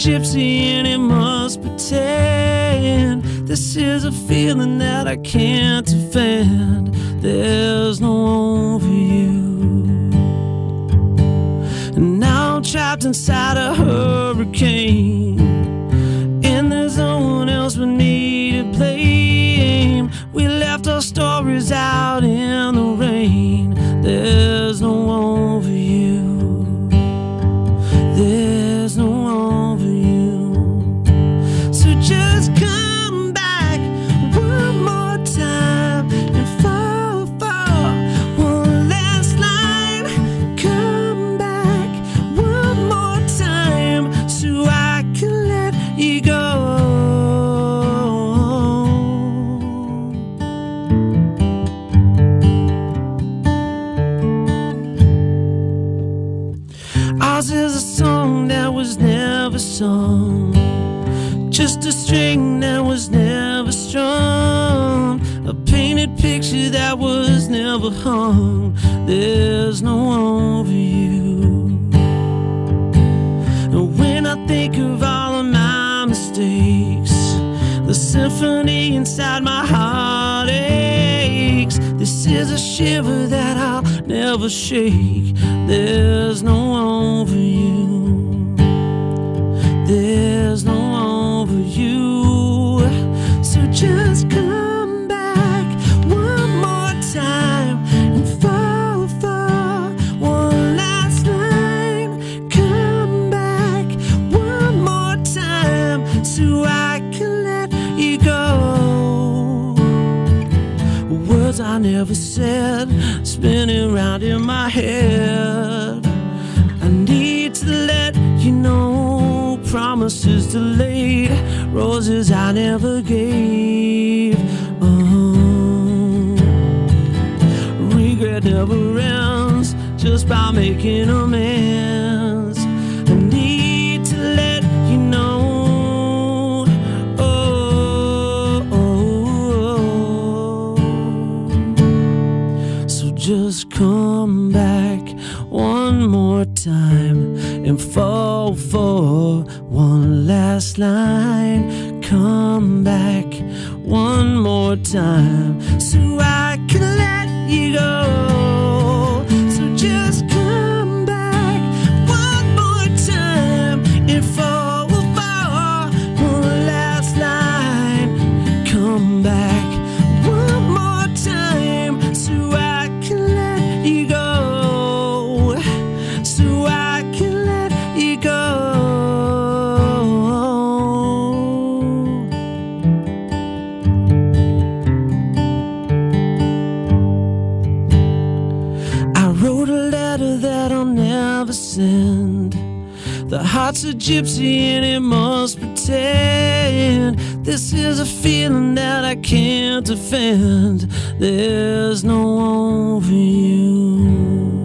gypsy and it must pretend. This is a feeling that I can't defend. There's no one for you. And now I'm trapped inside a hurricane, and there's no one else but me to blame. We left our stories out in the rain. There's no one for you. There's no one for you. So just come back one more time and fall for one last line. Come back one more time so I can let you go. Ours is a song that was never sung, just a string that was never strung, a painted picture that was never hung. There's no one for you. And when I think of all of my mistakes, the symphony inside my heart aches. This is a shiver that I'll never shake. There's no one for you. There's no one for you. So just come back one more time and fall for one last line. Come back one more time so I can let you go. Words I never said, spinning round in my head. I need to let you know, promises delayed, roses I never gave. Regret never ends just by making amends. I need to let you know. So just come back one more time and fall for one last line. Come back one more time so I can let you go. So just come back one more time and fall for one last line. Come back one more time so I can let you go. So I can let you go. I wrote a letter that I'll never send. The heart's a gypsy and it must pretend. This is a feeling that I can't defend. There's no one for you.